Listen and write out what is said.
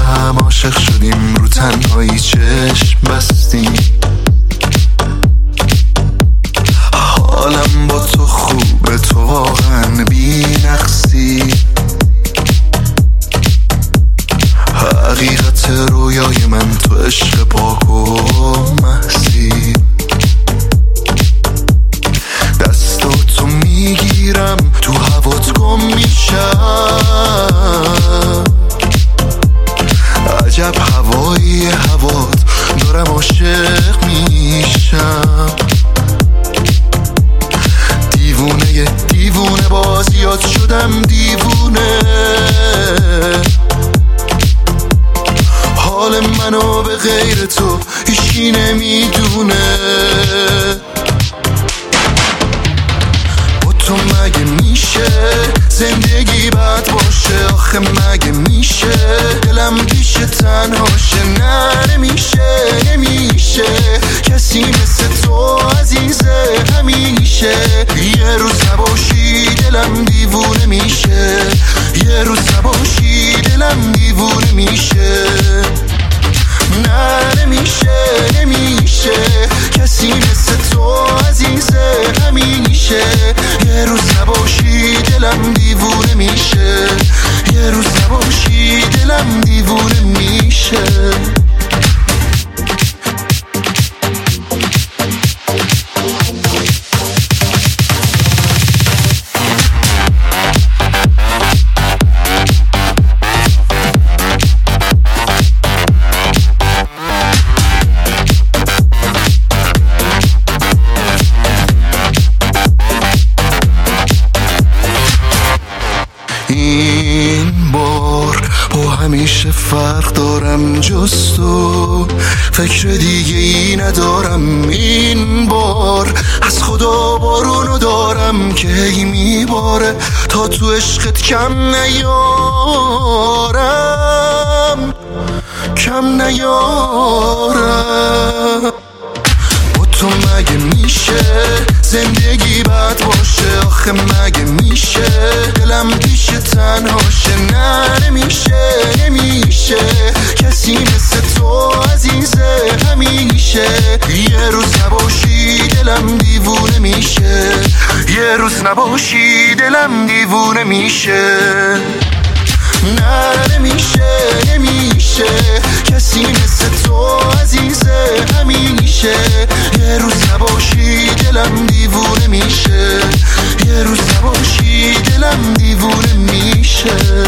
هم عاشق شدیم، رو تنهایی چشم بستیم. حالم با تو خوبه، تو واقعا بی نقصی. حقیقت رویای من تو عشق پاک و محضی. دستاتو میگیرم تو هوات گم میشم. عجب هوایی هوات، دارم عاشق میشم. دیوونه دیوونه بازیات شدم دیوونه. حال منو به غیر تو هیچی نمیدونه. با تو مگه میشه زندگی بد باشه؟ آخه مگه میشه دلم پیش تنهاشه؟ نه نمیشه نمیشه، کسی مثل تو عزیزه همیشه. یه روز نباشی دلم دیوونه میشه، یه روز نباشی دلم دیوونه میشه. نه نمیشه نمیشه، کسی مثل تو عزیزه همیشه. یه روز نباشی دلم دیوونه میشه، یه روز نباشی دلم دیوونه میشه. این بار با همیشه فرق دارم جز تو، فکر دیگه ای ندارم. این بار از خدا بارونو دارم که هی میباره، تا تو عشقت کم نیارم، کم نیارم. تو مگه میشه زندگی بد باشه؟ آخه مگه میشه دلم پیش تنهاشه؟ نه نمیشه نمیشه، کسی مثل تو عزیزه همیشه. یه روز نباشی دلم دیوونه میشه، یه روز نباشی دلم دیوونه میشه. نه نمیشه نمیشه، کسی مثل تو عزیزه همیشه. یه روز نباشی دلم دیوونه میشه، یه روز نباشی دلم دیوونه میشه.